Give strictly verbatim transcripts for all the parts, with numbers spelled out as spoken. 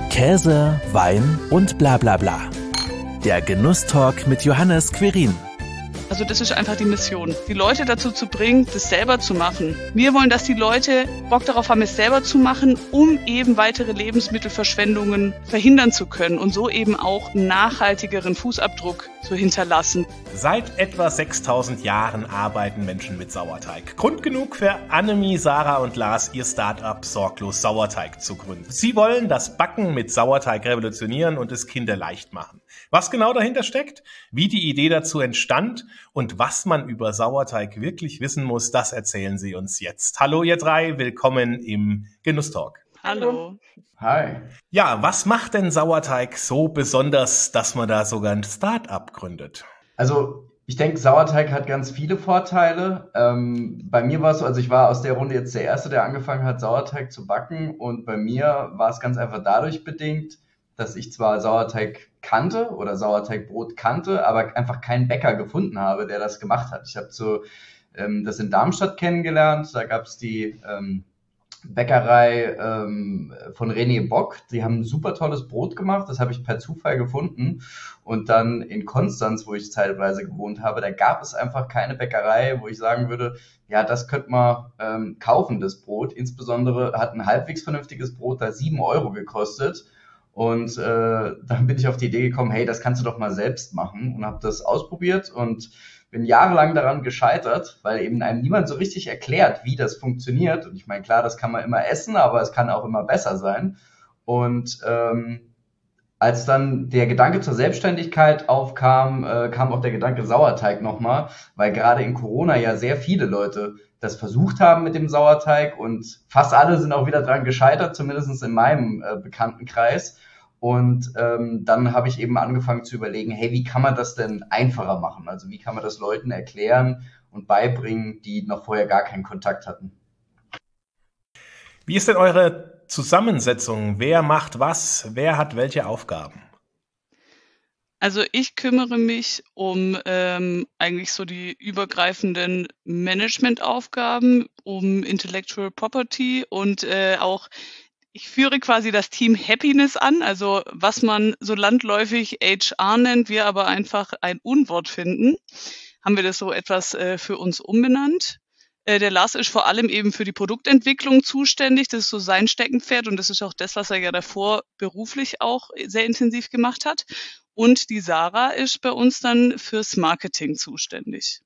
Käse, Wein und bla bla bla. Der Genusstalk mit Johannes Quirin. Also das ist einfach die Mission, die Leute dazu zu bringen, das selber zu machen. Wir wollen, dass die Leute Bock darauf haben, es selber zu machen, um eben weitere Lebensmittelverschwendungen verhindern zu können und so eben auch einen nachhaltigeren Fußabdruck zu hinterlassen. Seit etwa sechstausend Jahren arbeiten Menschen mit Sauerteig. Grund genug für Annemie, Sarah und Lars, ihr Start-up Sorglos Sauerteig zu gründen. Sie wollen das Backen mit Sauerteig revolutionieren und es kinderleicht machen. Was genau dahinter steckt, wie die Idee dazu entstand und was man über Sauerteig wirklich wissen muss, das erzählen sie uns jetzt. Hallo ihr drei, willkommen im Genusstalk. Hallo. Hi. Ja, was macht denn Sauerteig so besonders, dass man da sogar ein Start-up gründet? Also ich denke, Sauerteig hat ganz viele Vorteile. Ähm, bei mir war es so, also ich war aus der Runde jetzt der Erste, der angefangen hat, Sauerteig zu backen. Und bei mir war es ganz einfach dadurch bedingt, dass ich zwar Sauerteig kannte oder Sauerteigbrot kannte, aber einfach keinen Bäcker gefunden habe, der das gemacht hat. Ich habe so ähm, das in Darmstadt kennengelernt. Da gab es die ähm, Bäckerei ähm, von René Bock. Die haben ein super tolles Brot gemacht. Das habe ich per Zufall gefunden. Und dann in Konstanz, wo ich zeitweise gewohnt habe, da gab es einfach keine Bäckerei, wo ich sagen würde, ja, das könnte man ähm, kaufen, das Brot. Insbesondere hat ein halbwegs vernünftiges Brot da sieben Euro gekostet. Und äh, dann bin ich auf die Idee gekommen, hey, das kannst du doch mal selbst machen, und habe das ausprobiert und bin jahrelang daran gescheitert, weil eben einem niemand so richtig erklärt, wie das funktioniert. Und ich meine, klar, das kann man immer essen, aber es kann auch immer besser sein. Und ähm, als dann der Gedanke zur Selbstständigkeit aufkam, äh, kam auch der Gedanke Sauerteig nochmal, weil gerade in Corona ja sehr viele Leute das versucht haben mit dem Sauerteig und fast alle sind auch wieder dran gescheitert, zumindest in meinem äh, Bekanntenkreis. Und ähm, dann habe ich eben angefangen zu überlegen, hey, wie kann man das denn einfacher machen? Also wie kann man das Leuten erklären und beibringen, die noch vorher gar keinen Kontakt hatten? Wie ist denn eure Zusammensetzung? Wer macht was? Wer hat welche Aufgaben? Also ich kümmere mich um ähm, eigentlich so die übergreifenden Managementaufgaben, um Intellectual Property und äh, auch ich führe quasi das Team Happiness an, also was man so landläufig H R nennt, wir aber einfach ein Unwort finden, haben wir das so etwas äh, für uns umbenannt. Äh, der Lars ist vor allem eben für die Produktentwicklung zuständig, das ist so sein Steckenpferd und das ist auch das, was er ja davor beruflich auch sehr intensiv gemacht hat. Und die Sarah ist bei uns dann fürs Marketing zuständig.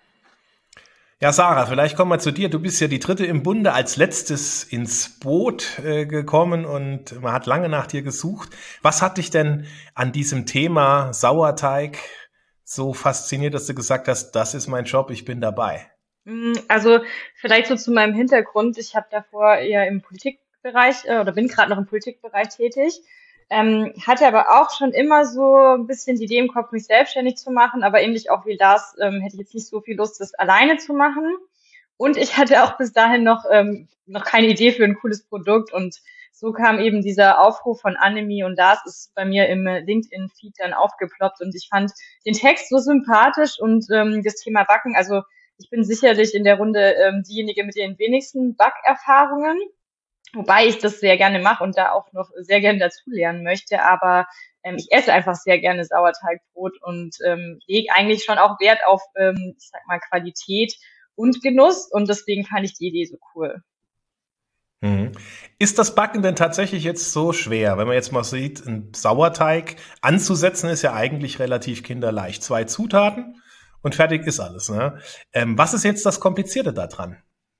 Ja, Sarah, vielleicht kommen wir zu dir. Du bist ja die dritte im Bunde, als letztes ins Boot äh, gekommen und man hat lange nach dir gesucht. Was hat dich denn an diesem Thema Sauerteig so fasziniert, dass du gesagt hast, das ist mein Job, ich bin dabei? Also vielleicht so zu meinem Hintergrund. Ich habe davor eher im Politikbereich äh, oder bin gerade noch im Politikbereich tätig. Ähm, hatte aber auch schon immer so ein bisschen die Idee im Kopf, mich selbstständig zu machen, aber ähnlich auch wie Lars ähm, hätte ich jetzt nicht so viel Lust, das alleine zu machen. Und ich hatte auch bis dahin noch ähm, noch keine Idee für ein cooles Produkt und so kam eben dieser Aufruf von Annemie und Lars ist bei mir im LinkedIn-Feed dann aufgeploppt und ich fand den Text so sympathisch und ähm, das Thema Backen, also ich bin sicherlich in der Runde ähm, diejenige mit den wenigsten Backerfahrungen. Wobei ich das sehr gerne mache und da auch noch sehr gerne dazulernen möchte, aber ähm, ich esse einfach sehr gerne Sauerteigbrot und ähm, lege eigentlich schon auch Wert auf, ähm, ich sag mal, Qualität und Genuss und deswegen fand ich die Idee so cool. Mhm. Ist das Backen denn tatsächlich jetzt so schwer? Wenn man jetzt mal sieht, einen Sauerteig anzusetzen ist ja eigentlich relativ kinderleicht. Zwei Zutaten und fertig ist alles, ne? Ähm, was ist jetzt das Komplizierte daran?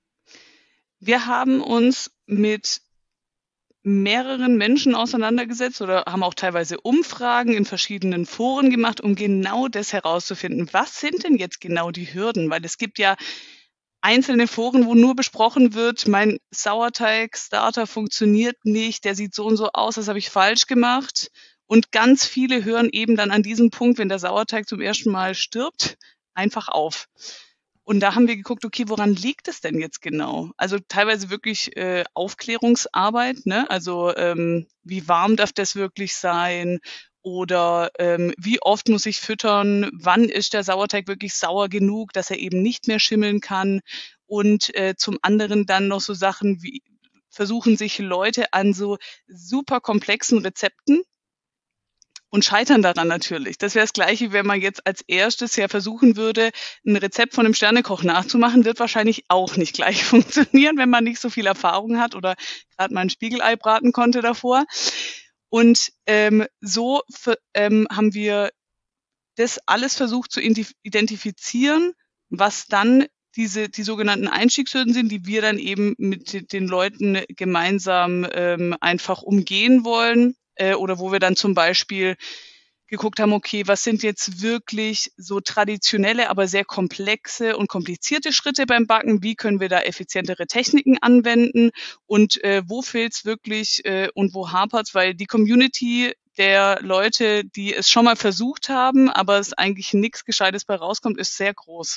Wir haben uns mit mehreren Menschen auseinandergesetzt oder haben auch teilweise Umfragen in verschiedenen Foren gemacht, um genau das herauszufinden. Was sind denn jetzt genau die Hürden? Weil es gibt ja einzelne Foren, wo nur besprochen wird, mein Sauerteig-Starter funktioniert nicht, der sieht so und so aus, das habe ich falsch gemacht. Und ganz viele hören eben dann an diesem Punkt, wenn der Sauerteig zum ersten Mal stirbt, einfach auf. Und da haben wir geguckt, okay, woran liegt es denn jetzt genau? Also teilweise wirklich äh, Aufklärungsarbeit, ne? Also ähm, wie warm darf das wirklich sein? Oder ähm, wie oft muss ich füttern? Wann ist der Sauerteig wirklich sauer genug, dass er eben nicht mehr schimmeln kann? Und äh, zum anderen dann noch so Sachen wie versuchen sich Leute an so super komplexen Rezepten und scheitern daran natürlich. Das wäre das Gleiche, wenn man jetzt als erstes ja versuchen würde, ein Rezept von einem Sternekoch nachzumachen, wird wahrscheinlich auch nicht gleich funktionieren, wenn man nicht so viel Erfahrung hat oder gerade mal ein Spiegelei braten konnte davor. Und ähm, so für, ähm, haben wir das alles versucht zu identifizieren, was dann diese die sogenannten Einstiegshürden sind, die wir dann eben mit den Leuten gemeinsam ähm, einfach umgehen wollen. Äh, oder wo wir dann zum Beispiel geguckt haben, okay, was sind jetzt wirklich so traditionelle, aber sehr komplexe und komplizierte Schritte beim Backen? Wie können wir da effizientere Techniken anwenden? Und äh, wo fehlt's wirklich äh, und wo hapert's? Weil die Community der Leute, die es schon mal versucht haben, aber es eigentlich nichts Gescheites bei rauskommt, ist sehr groß.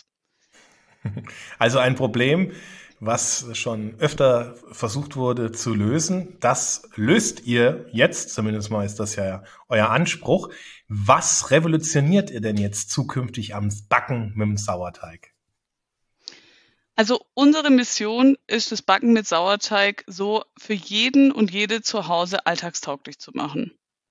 Also ein Problem, was schon öfter versucht wurde zu lösen. Das löst ihr jetzt, zumindest mal ist das ja euer Anspruch. Was revolutioniert ihr denn jetzt zukünftig am Backen mit dem Sauerteig? Also unsere Mission ist, das Backen mit Sauerteig so für jeden und jede zu Hause alltagstauglich zu machen.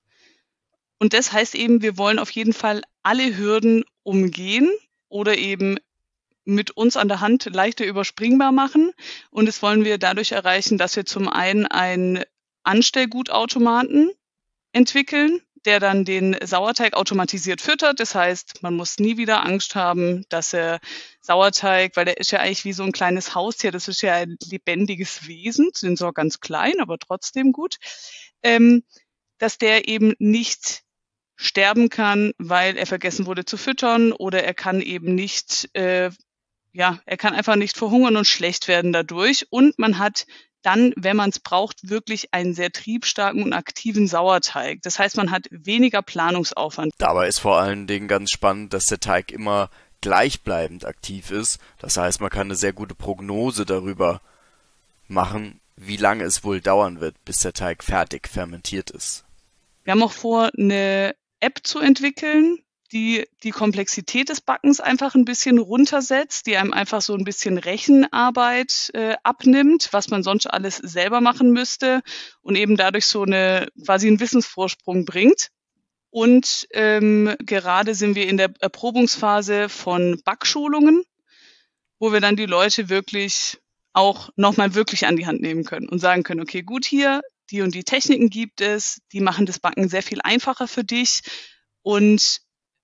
Und das heißt eben, wir wollen auf jeden Fall alle Hürden umgehen oder eben mit uns an der Hand leichter überspringbar machen. Und das wollen wir dadurch erreichen, dass wir zum einen einen Anstellgutautomaten entwickeln, der dann den Sauerteig automatisiert füttert. Das heißt, man muss nie wieder Angst haben, dass er Sauerteig, weil der ist ja eigentlich wie so ein kleines Haustier, das ist ja ein lebendiges Wesen, sind zwar ganz klein, aber trotzdem gut, ähm, dass der eben nicht sterben kann, weil er vergessen wurde zu füttern oder er kann eben nicht äh, Ja, er kann einfach nicht verhungern und schlecht werden dadurch. Und man hat dann, wenn man es braucht, wirklich einen sehr triebstarken und aktiven Sauerteig. Das heißt, man hat weniger Planungsaufwand. Dabei ist vor allen Dingen ganz spannend, dass der Teig immer gleichbleibend aktiv ist. Das heißt, man kann eine sehr gute Prognose darüber machen, wie lange es wohl dauern wird, bis der Teig fertig fermentiert ist. Wir haben auch vor, eine App zu entwickeln, die die Komplexität des Backens einfach ein bisschen runtersetzt, die einem einfach so ein bisschen Rechenarbeit äh, abnimmt, was man sonst alles selber machen müsste und eben dadurch so eine quasi einen Wissensvorsprung bringt. Und ähm, gerade sind wir in der Erprobungsphase von Backschulungen, wo wir dann die Leute wirklich auch nochmal wirklich an die Hand nehmen können und sagen können, okay, gut, hier, die und die Techniken gibt es, die machen das Backen sehr viel einfacher für dich und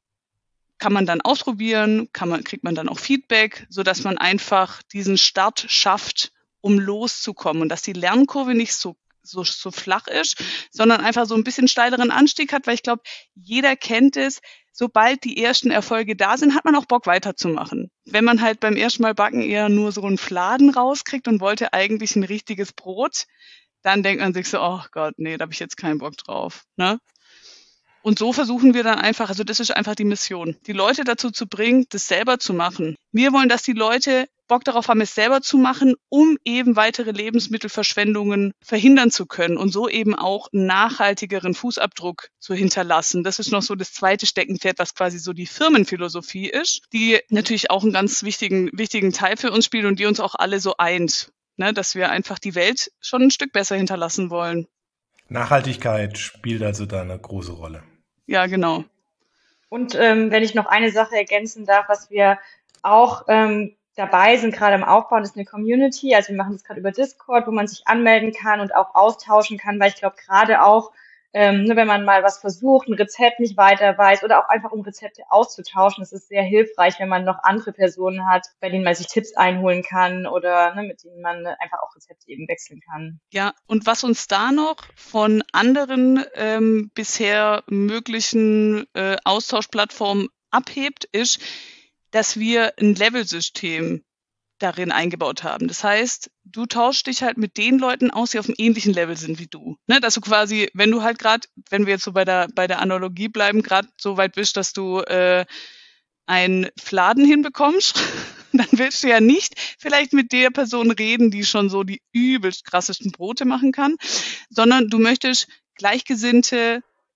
kann man dann ausprobieren, kann man, kriegt man dann auch Feedback, so dass man einfach diesen Start schafft, um loszukommen und dass die Lernkurve nicht so so, so flach ist, sondern einfach so ein bisschen steileren Anstieg hat, weil ich glaube, jeder kennt es, sobald die ersten Erfolge da sind, hat man auch Bock weiterzumachen. Wenn man halt beim ersten Mal backen eher nur so einen Fladen rauskriegt und wollte eigentlich ein richtiges Brot, dann denkt man sich so, oh Gott, nee, da habe ich jetzt keinen Bock drauf, ne? Und so versuchen wir dann einfach, also das ist einfach die Mission, die Leute dazu zu bringen, das selber zu machen. Wir wollen, dass die Leute Bock darauf haben, es selber zu machen, um eben weitere Lebensmittelverschwendungen verhindern zu können und so eben auch einen nachhaltigeren Fußabdruck zu hinterlassen. Das ist noch so das zweite Steckenpferd, was quasi so die Firmenphilosophie ist, die natürlich auch einen ganz wichtigen, wichtigen Teil für uns spielt und die uns auch alle so eint, ne, dass wir einfach die Welt schon ein Stück besser hinterlassen wollen. Nachhaltigkeit spielt also da eine große Rolle. Ja, genau. Und ähm, wenn ich noch eine Sache ergänzen darf, was wir auch ähm, dabei sind, gerade im Aufbauen, ist eine Community. Also wir machen das gerade über Discord, wo man sich anmelden kann und auch austauschen kann, weil ich glaube, gerade auch, ähm, ne, wenn man mal was versucht, ein Rezept nicht weiter weiß oder auch einfach um Rezepte auszutauschen, das ist sehr hilfreich, wenn man noch andere Personen hat, bei denen man sich Tipps einholen kann oder ne, mit denen man einfach auch Rezepte eben wechseln kann. Ja, und was uns da noch von anderen ähm, bisher möglichen äh, Austauschplattformen abhebt, ist, dass wir ein Level-System darin eingebaut haben. Das heißt, du tauschst dich halt mit den Leuten aus, die auf einem ähnlichen Level sind wie du. Ne? Dass du quasi, wenn du halt gerade, wenn wir jetzt so bei der bei der Analogie bleiben, gerade so weit bist, dass du äh, einen Fladen hinbekommst, dann willst du ja nicht vielleicht mit der Person reden, die schon so die übelst krassesten Brote machen kann, sondern du möchtest Gleichgesinnte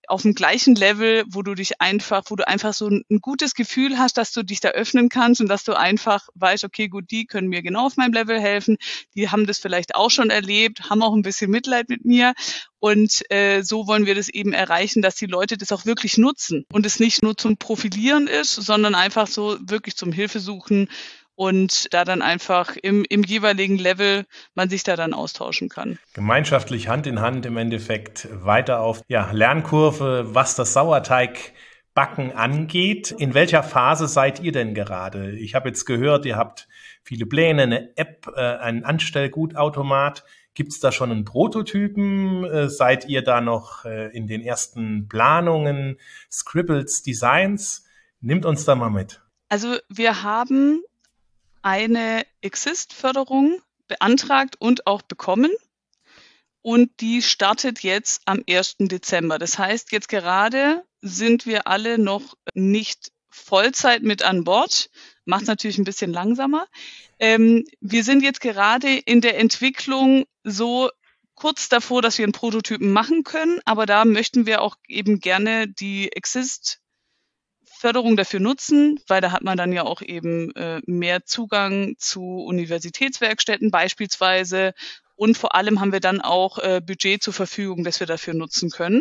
auf dem gleichen Level, wo du dich einfach, wo du einfach so ein, ein gutes Gefühl hast, dass du dich da öffnen kannst und dass du einfach weißt, okay, gut, die können mir genau auf meinem Level helfen, die haben das vielleicht auch schon erlebt, haben auch ein bisschen Mitleid mit mir und äh, so wollen wir das eben erreichen, dass die Leute das auch wirklich nutzen und es nicht nur zum Profilieren ist, sondern einfach so wirklich zum Hilfesuchen und da dann einfach im, im jeweiligen Level man sich da dann austauschen kann. Gemeinschaftlich Hand in Hand im Endeffekt weiter auf ja, Lernkurve, was das Sauerteigbacken angeht. In welcher Phase seid ihr denn gerade? Ich habe jetzt gehört, ihr habt viele Pläne, eine App, äh, einen Anstellgutautomat. Gibt es da schon einen Prototypen? Äh, seid ihr da noch äh, in den ersten Planungen, Scribbles, Designs? Nimmt uns da mal mit. Also wir haben eine Exist-Förderung beantragt und auch bekommen. Und die startet jetzt am ersten Dezember. Das heißt, jetzt gerade sind wir alle noch nicht Vollzeit mit an Bord. Macht natürlich ein bisschen langsamer. Ähm, wir sind jetzt gerade in der Entwicklung so kurz davor, dass wir einen Prototypen machen können. Aber da möchten wir auch eben gerne die Exist Förderung dafür nutzen, weil da hat man dann ja auch eben äh, mehr Zugang zu Universitätswerkstätten beispielsweise und vor allem haben wir dann auch äh, Budget zur Verfügung, das wir dafür nutzen können.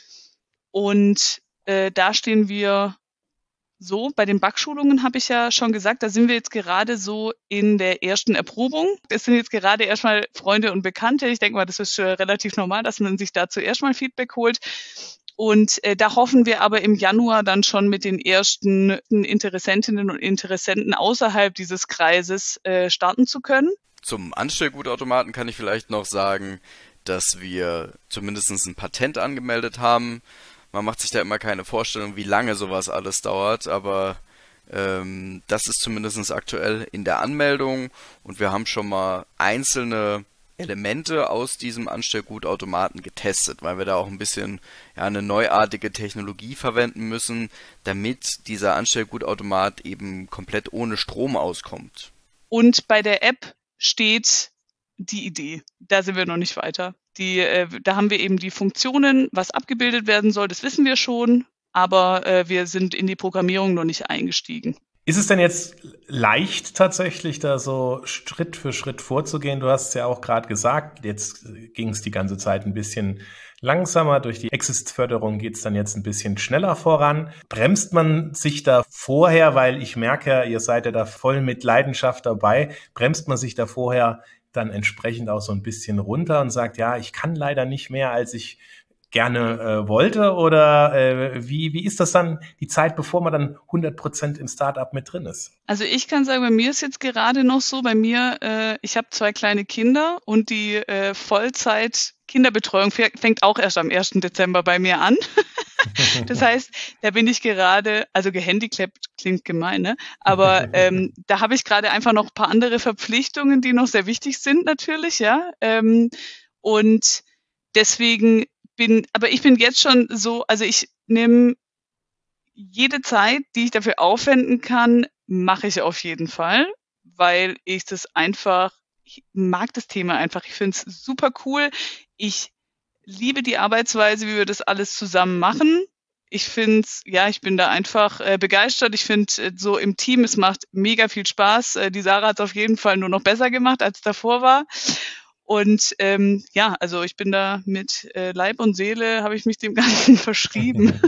Und äh, da stehen wir so, bei den Backschulungen habe ich ja schon gesagt, da sind wir jetzt gerade so in der ersten Erprobung. Es sind jetzt gerade erstmal Freunde und Bekannte. Ich denke mal, das ist äh, relativ normal, dass man sich dazu erstmal Feedback holt. Und äh, da hoffen wir aber im Januar dann schon mit den ersten Interessentinnen und Interessenten außerhalb dieses Kreises äh, starten zu können. Zum Anstellgutautomaten kann ich vielleicht noch sagen, dass wir zumindest ein Patent angemeldet haben. Man macht sich da immer keine Vorstellung, wie lange sowas alles dauert, aber ähm, das ist zumindest aktuell in der Anmeldung und wir haben schon mal einzelne Elemente aus diesem Anstellgutautomaten getestet, weil wir da auch ein bisschen ja, eine neuartige Technologie verwenden müssen, damit dieser Anstellgutautomat eben komplett ohne Strom auskommt. Und bei der App steht die Idee. Da sind wir noch nicht weiter. Die, äh, da haben wir eben die Funktionen, was abgebildet werden soll, das wissen wir schon, aber äh, wir sind in die Programmierung noch nicht eingestiegen. Ist es denn jetzt leicht tatsächlich, da so Schritt für Schritt vorzugehen? Du hast es ja auch gerade gesagt, jetzt ging es die ganze Zeit ein bisschen langsamer. Durch die Exist-Förderung geht es dann jetzt ein bisschen schneller voran. Bremst man sich da vorher, weil ich merke ja, ihr seid ja da voll mit Leidenschaft dabei, bremst man sich da vorher dann entsprechend auch so ein bisschen runter und sagt, ja, ich kann leider nicht mehr, als ich gerne äh, wollte oder äh, wie wie ist das dann die Zeit, bevor man dann hundert Prozent im Startup mit drin ist? Also ich kann sagen, bei mir ist jetzt gerade noch so, bei mir, äh, ich habe zwei kleine Kinder und die äh, Vollzeit Kinderbetreuung fängt auch erst am ersten Dezember bei mir an. Das heißt, da bin ich gerade, also gehandicapt klingt gemein, ne? Aber ähm, da habe ich gerade einfach noch ein paar andere Verpflichtungen, die noch sehr wichtig sind natürlich, ja. Ähm, und deswegen bin, aber ich bin jetzt schon so, also ich nehme jede Zeit, die ich dafür aufwenden kann, mache ich auf jeden Fall, weil ich das einfach, ich mag das Thema einfach, ich finde es super cool. Ich liebe die Arbeitsweise, wie wir das alles zusammen machen. Ich finde es, ja, ich bin da einfach äh, begeistert. Ich finde äh, so im Team, es macht mega viel Spaß. Äh, die Sarah hat es auf jeden Fall nur noch besser gemacht, als davor war. Und ähm, ja, also ich bin da mit äh, Leib und Seele, habe ich mich dem Ganzen verschrieben.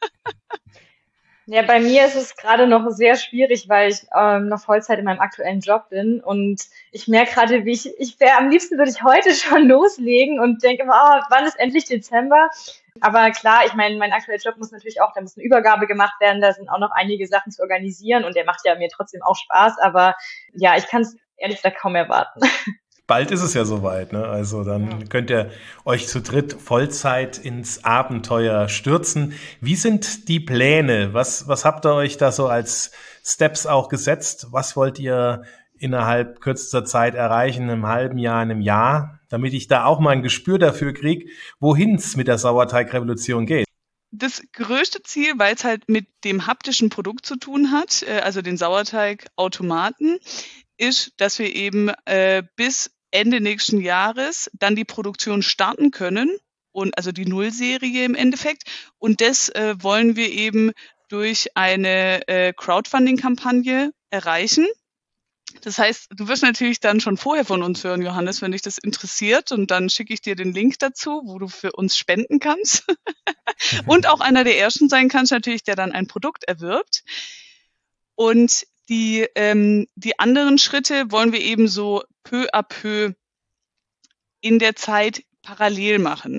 Ja, bei mir ist es gerade noch sehr schwierig, weil ich ähm, noch Vollzeit in meinem aktuellen Job bin und ich merke gerade, wie ich, ich wäre am liebsten würde ich heute schon loslegen und denke immer, oh, wann ist endlich Dezember? Aber klar, ich meine, mein aktueller Job muss natürlich auch, da muss eine Übergabe gemacht werden, da sind auch noch einige Sachen zu organisieren und der macht ja mir trotzdem auch Spaß, aber ja, ich kann es ehrlich gesagt kaum erwarten. Bald ist es ja soweit, ne? Also dann ja. könnt ihr euch zu dritt Vollzeit ins Abenteuer stürzen. Wie sind die Pläne? Was, was habt ihr euch da so als Steps auch gesetzt? Was wollt ihr innerhalb kürzester Zeit erreichen, einem halben Jahr, einem Jahr, damit ich da auch mal ein Gespür dafür kriege, wohin es mit der Sauerteigrevolution geht? Das größte Ziel, weil es halt mit dem haptischen Produkt zu tun hat, also den Sauerteigautomaten, ist, dass wir eben äh, bis Ende nächsten Jahres dann die Produktion starten können und also die Nullserie im Endeffekt. Und das äh, wollen wir eben durch eine äh, Crowdfunding-Kampagne erreichen. Das heißt, du wirst natürlich dann schon vorher von uns hören, Johannes, wenn dich das interessiert. Und dann schicke ich dir den Link dazu, wo du für uns spenden kannst. Und auch einer der Ersten sein kannst, natürlich, der dann ein Produkt erwirbt. Und die, ähm, die anderen Schritte wollen wir eben so peu à peu in der Zeit parallel machen.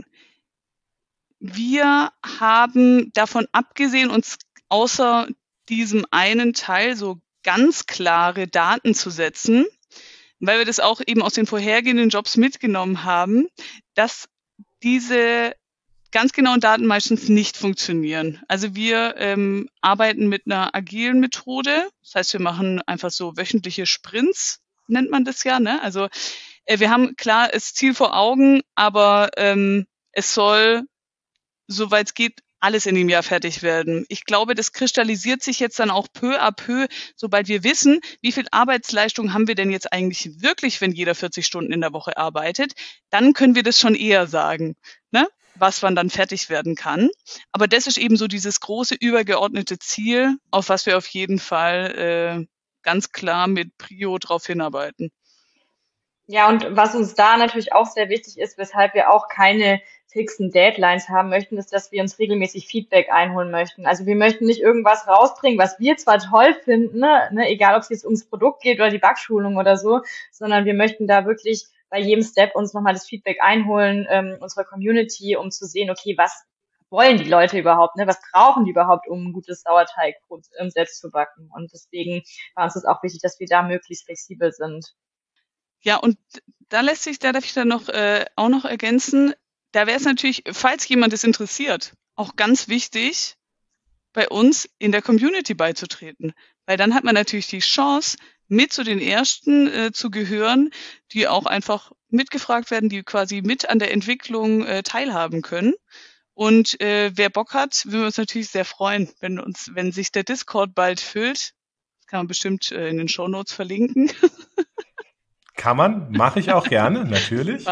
Wir haben davon abgesehen, uns außer diesem einen Teil so ganz klare Daten zu setzen, weil wir das auch eben aus den vorhergehenden Jobs mitgenommen haben, dass diese ganz genauen Daten meistens nicht funktionieren. Also wir ähm, arbeiten mit einer agilen Methode. Das heißt, wir machen einfach so wöchentliche Sprints, nennt man das ja. Ne? Also äh, wir haben klar das Ziel vor Augen, aber ähm, es soll, soweit es geht, alles in dem Jahr fertig werden. Ich glaube, das kristallisiert sich jetzt dann auch peu à peu, sobald wir wissen, wie viel Arbeitsleistung haben wir denn jetzt eigentlich wirklich, wenn jeder vierzig Stunden in der Woche arbeitet. Dann können wir das schon eher sagen, ne? Was wann dann fertig werden kann. Aber das ist eben so dieses große übergeordnete Ziel, auf was wir auf jeden Fall äh, ganz klar mit Prio drauf hinarbeiten. Ja, und was uns da natürlich auch sehr wichtig ist, weshalb wir auch keine fixen Deadlines haben möchten, ist, dass wir uns regelmäßig Feedback einholen möchten. Also wir möchten nicht irgendwas rausbringen, was wir zwar toll finden, ne, ne, egal ob es jetzt ums Produkt geht oder die Backschulung oder so, sondern wir möchten da wirklich bei jedem Step uns nochmal das Feedback einholen, ähm, unserer Community, um zu sehen, okay, was wollen die Leute überhaupt, ne? Was brauchen die überhaupt, um ein gutes Sauerteigbrot ähm, selbst zu backen? Und deswegen war uns das auch wichtig, dass wir da möglichst flexibel sind. Ja, und da lässt sich, da darf ich dann noch äh, auch noch ergänzen, da wäre es natürlich, falls jemand es interessiert, auch ganz wichtig, bei uns in der Community beizutreten. Weil dann hat man natürlich die Chance, mit zu den Ersten äh, zu gehören, die auch einfach mitgefragt werden, die quasi mit an der Entwicklung äh, teilhaben können. Und äh, wer Bock hat, würden wir uns natürlich sehr freuen, wenn uns, wenn sich der Discord bald füllt. Das kann man bestimmt äh, in den Shownotes verlinken. Kann man, mache ich auch gerne, natürlich.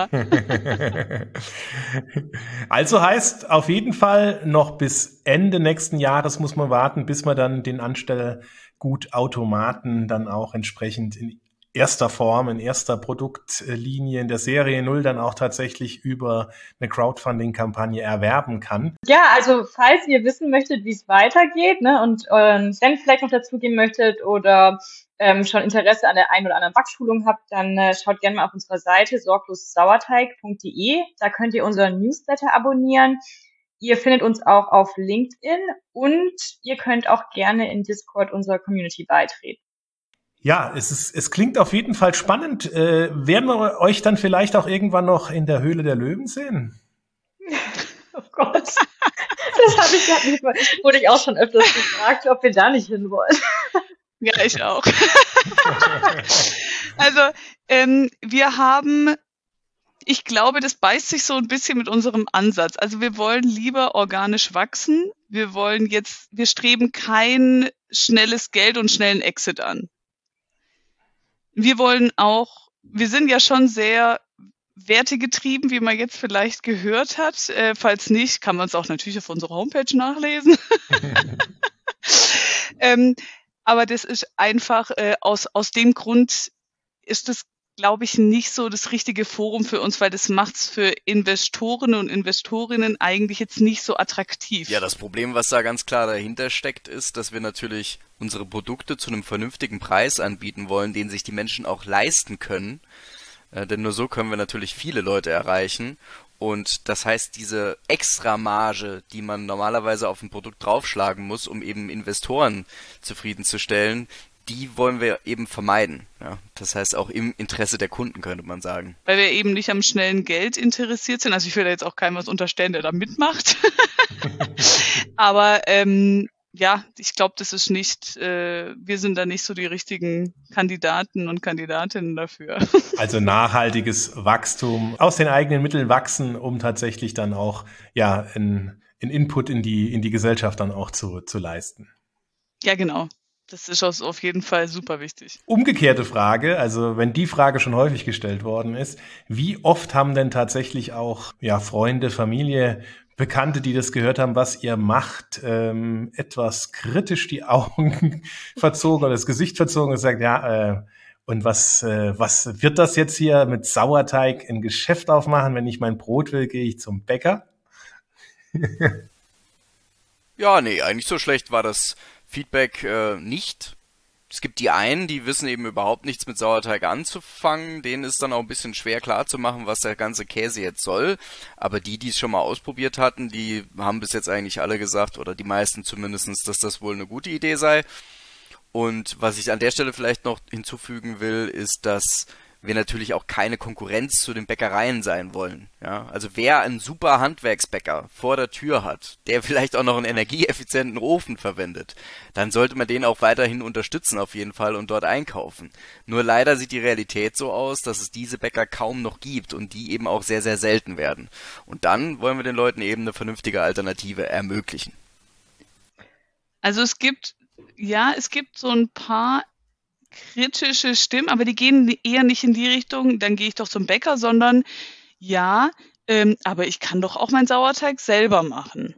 Also heißt auf jeden Fall noch bis Ende nächsten Jahres muss man warten, bis man dann den Anstellgutautomaten dann auch entsprechend in erster Form, in erster Produktlinie in der Serie Null dann auch tatsächlich über eine Crowdfunding-Kampagne erwerben kann. Ja, also falls ihr wissen möchtet, wie es weitergeht, ne, und euren Senf vielleicht noch dazugeben möchtet oder ähm, schon Interesse an der einen oder anderen Backschulung habt, dann äh, schaut gerne mal auf unserer Seite sorglos sauerteig punkt de. Da könnt ihr unseren Newsletter abonnieren. Ihr findet uns auch auf LinkedIn und ihr könnt auch gerne in Discord unserer Community beitreten. Ja, es ist, es klingt auf jeden Fall spannend. Äh, werden wir euch dann vielleicht auch irgendwann noch in der Höhle der Löwen sehen? Oh Gott. Das habe ich gerade nicht mal, wurde ich auch schon öfters gefragt, ob wir da nicht hinwollen. Ja, ich auch. Also, ähm, wir haben, ich glaube, das beißt sich so ein bisschen mit unserem Ansatz. Also wir wollen lieber organisch wachsen. Wir wollen jetzt, wir streben kein schnelles Geld und schnellen Exit an. Wir wollen auch, wir sind ja schon sehr wertegetrieben, wie man jetzt vielleicht gehört hat. Äh, falls nicht, kann man es auch natürlich auf unserer Homepage nachlesen. ähm, aber das ist einfach, äh, aus, aus dem Grund ist das, glaube ich, nicht so das richtige Forum für uns, weil das macht es für Investoren und Investorinnen eigentlich jetzt nicht so attraktiv. Ja, das Problem, was da ganz klar dahinter steckt, ist, dass wir natürlich unsere Produkte zu einem vernünftigen Preis anbieten wollen, den sich die Menschen auch leisten können. Äh, denn nur so können wir natürlich viele Leute erreichen. Und das heißt, diese Extramarge, die man normalerweise auf ein Produkt draufschlagen muss, um eben Investoren zufriedenzustellen, die wollen wir eben vermeiden. Ja, das heißt auch im Interesse der Kunden, könnte man sagen. Weil wir eben nicht am schnellen Geld interessiert sind. Also ich will da jetzt auch keinem was unterstellen, der da mitmacht. Aber ähm, ja, ich glaube, das ist nicht, äh, wir sind da nicht so die richtigen Kandidaten und Kandidatinnen dafür. Also nachhaltiges Wachstum, aus den eigenen Mitteln wachsen, um tatsächlich dann auch ja einen Input in die in die Gesellschaft dann auch zu zu leisten. Ja, genau. Das ist auf jeden Fall super wichtig. Umgekehrte Frage, also wenn die Frage schon häufig gestellt worden ist, wie oft haben denn tatsächlich auch ja, Freunde, Familie, Bekannte, die das gehört haben, was ihr macht, ähm, etwas kritisch die Augen verzogen oder das Gesicht verzogen und gesagt, ja, äh, und was, äh, was wird das jetzt hier mit Sauerteig ein Geschäft aufmachen? Wenn ich mein Brot will, gehe ich zum Bäcker? Ja, nee, eigentlich so schlecht war das Feedback äh, nicht. Es gibt die einen, die wissen eben überhaupt nichts mit Sauerteig anzufangen. Denen ist dann auch ein bisschen schwer klarzumachen, was der ganze Käse jetzt soll. Aber die, die es schon mal ausprobiert hatten, die haben bis jetzt eigentlich alle gesagt, oder die meisten zumindestens, dass das wohl eine gute Idee sei. Und was ich an der Stelle vielleicht noch hinzufügen will, ist, dass wir natürlich auch keine Konkurrenz zu den Bäckereien sein wollen. Ja, also wer einen super Handwerksbäcker vor der Tür hat, der vielleicht auch noch einen energieeffizienten Ofen verwendet, dann sollte man den auch weiterhin unterstützen auf jeden Fall und dort einkaufen. Nur leider sieht die Realität so aus, dass es diese Bäcker kaum noch gibt und die eben auch sehr, sehr selten werden. Und dann wollen wir den Leuten eben eine vernünftige Alternative ermöglichen. Also es gibt, ja, es gibt so ein paar kritische Stimmen, aber die gehen eher nicht in die Richtung, dann gehe ich doch zum Bäcker, sondern ja, ähm, aber ich kann doch auch meinen Sauerteig selber machen.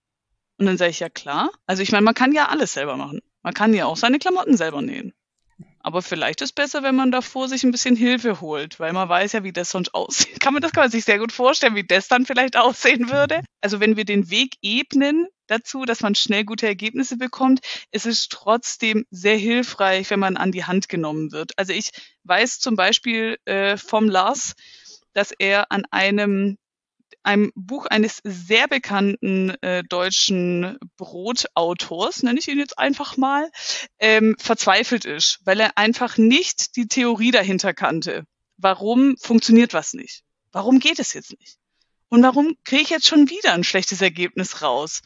Und dann sage ich, ja klar. Also ich meine, man kann ja alles selber machen. Man kann ja auch seine Klamotten selber nähen. Aber vielleicht ist es besser, wenn man davor sich ein bisschen Hilfe holt, weil man weiß ja, wie das sonst aussieht. Kann man, das kann man sich sehr gut vorstellen, wie das dann vielleicht aussehen würde. Also wenn wir den Weg ebnen dazu, dass man schnell gute Ergebnisse bekommt, ist es trotzdem sehr hilfreich, wenn man an die Hand genommen wird. Also ich weiß zum Beispiel äh, vom Lars, dass er an einem einem Buch eines sehr bekannten äh, deutschen Brotautors, nenne ich ihn jetzt einfach mal, ähm, verzweifelt ist, weil er einfach nicht die Theorie dahinter kannte. Warum funktioniert was nicht? Warum geht es jetzt nicht? Und warum kriege ich jetzt schon wieder ein schlechtes Ergebnis raus?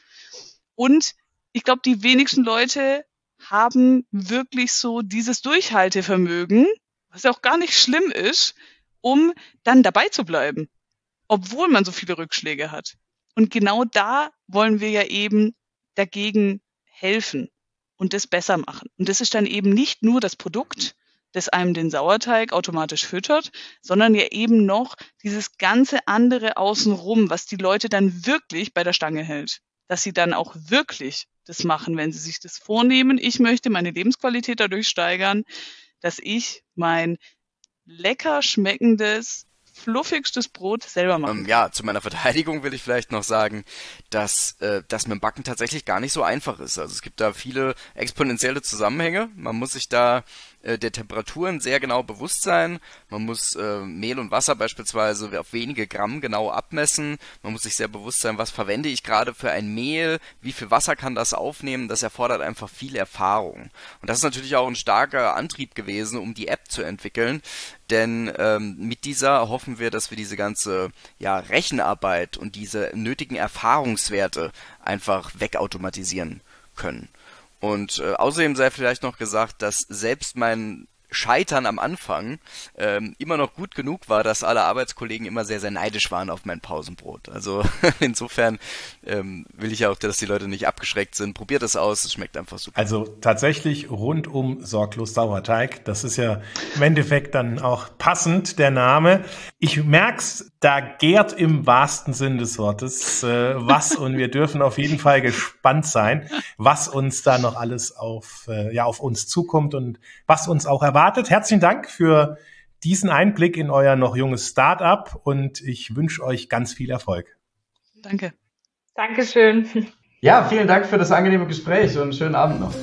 Und ich glaube, die wenigsten Leute haben wirklich so dieses Durchhaltevermögen, was ja auch gar nicht schlimm ist, um dann dabei zu bleiben, obwohl man so viele Rückschläge hat. Und genau da wollen wir ja eben dagegen helfen und das besser machen. Und das ist dann eben nicht nur das Produkt, das einem den Sauerteig automatisch füttert, sondern ja eben noch dieses ganze andere außenrum, was die Leute dann wirklich bei der Stange hält. Dass sie dann auch wirklich das machen, wenn sie sich das vornehmen. Ich möchte meine Lebensqualität dadurch steigern, dass ich mein lecker schmeckendes, fluffigstes Brot selber machen. Ähm, ja, zu meiner Verteidigung will ich vielleicht noch sagen, dass äh, das mit dem Backen tatsächlich gar nicht so einfach ist. Also es gibt da viele exponentielle Zusammenhänge. Man muss sich da äh, der Temperaturen sehr genau bewusst sein. Man muss äh, Mehl und Wasser beispielsweise auf wenige Gramm genau abmessen. Man muss sich sehr bewusst sein, was verwende ich gerade für ein Mehl, wie viel Wasser kann das aufnehmen. Das erfordert einfach viel Erfahrung. Und das ist natürlich auch ein starker Antrieb gewesen, um die App zu entwickeln. Denn ähm, mit dieser hoffen wir, dass wir diese ganze ja, Rechenarbeit und diese nötigen Erfahrungswerte einfach wegautomatisieren können. Und äh, außerdem sei vielleicht noch gesagt, dass selbst mein Scheitern am Anfang ähm, immer noch gut genug war, dass alle Arbeitskollegen immer sehr, sehr neidisch waren auf mein Pausenbrot. Also insofern ähm, will ich auch, dass die Leute nicht abgeschreckt sind. Probiert es aus, es schmeckt einfach super. Also tatsächlich rundum sorglos Sauerteig. Das ist ja im Endeffekt dann auch passend, der Name. Ich merk's, da gärt im wahrsten Sinn des Wortes äh, was und wir dürfen auf jeden Fall gespannt sein, was uns da noch alles auf, äh, ja, auf uns zukommt und was uns auch erwartet. Herzlichen Dank für diesen Einblick in euer noch junges Start-up und ich wünsche euch ganz viel Erfolg. Danke. Dankeschön. Ja, vielen Dank für das angenehme Gespräch und einen schönen Abend noch.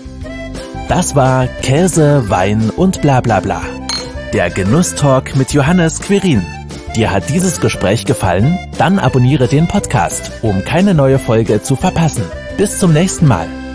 Das war Käse, Wein und bla bla bla. Der Genusstalk mit Johannes Quirin. Dir hat dieses Gespräch gefallen? Dann abonniere den Podcast, um keine neue Folge zu verpassen. Bis zum nächsten Mal.